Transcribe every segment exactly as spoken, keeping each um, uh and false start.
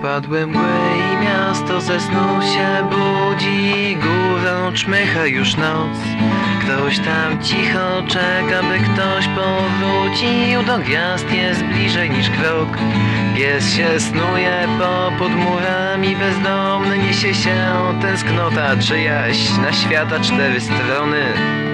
opadłe mgły i miasto ze snu się budzi. Górą czmycha już noc, ktoś tam cicho czeka, by ktoś powrócił. Do gwiazd jest bliżej niż krok, pies się snuje popod murami. Bezdomny niesie się tęsknota czyjaś na świata cztery strony.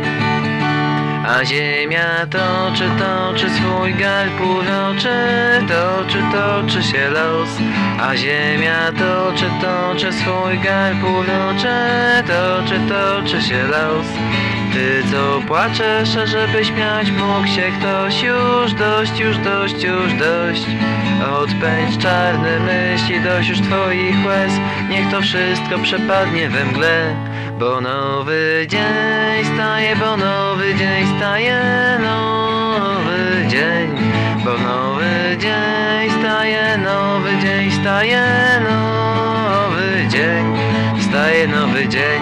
A ziemia toczy, toczy swój garb uroczy, toczy, toczy się los. A ziemia toczy, toczy swój garb uroczy, toczy, toczy się los. Ty co płaczesz, a żeby śmiać mógł się ktoś. Już dość, już dość, już dość. Odpędź czarne myśli, dość już twoich łez. Niech to wszystko przepadnie we mgle. Bo nowy dzień staje, bo nowy dzień staje, nowy dzień. Bo nowy dzień staje, nowy dzień staje, nowy dzień. Staje nowy dzień.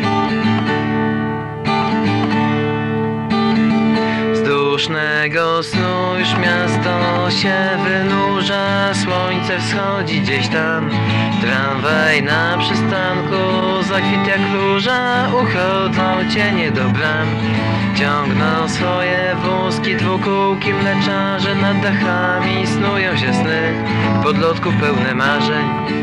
Z dusznego snu już miasto się wynurza, słońce wschodzi gdzieś tam. Tramwaj na przystanku zakwit jak róża, uchodzą cienie do bram. Ciągną swoje wózki dwukółki mleczarze, nad dachami snują się sny, podlotków pełne marzeń.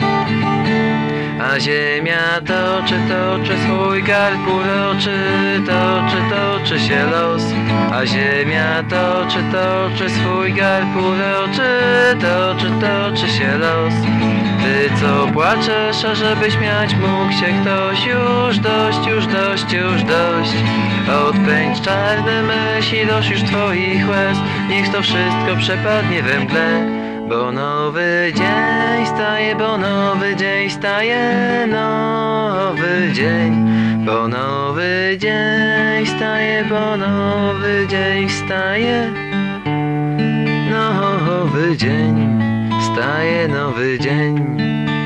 A ziemia toczy, toczy swój garb uroczy, toczy, toczy się los. A ziemia toczy, toczy swój garb uroczy, toczy, toczy się los. Ty co płaczesz, a żeby śmiać mógł się ktoś. Już dość, już dość, już dość. Odpędź czarne myśli, dość już twoich łez. Niech to wszystko przepadnie we mgle. Bo nowy dzień staje, bo nowy dzień staje, nowy dzień. Bo nowy dzień staje, bo nowy dzień staje, nowy dzień. Staje nowy dzień.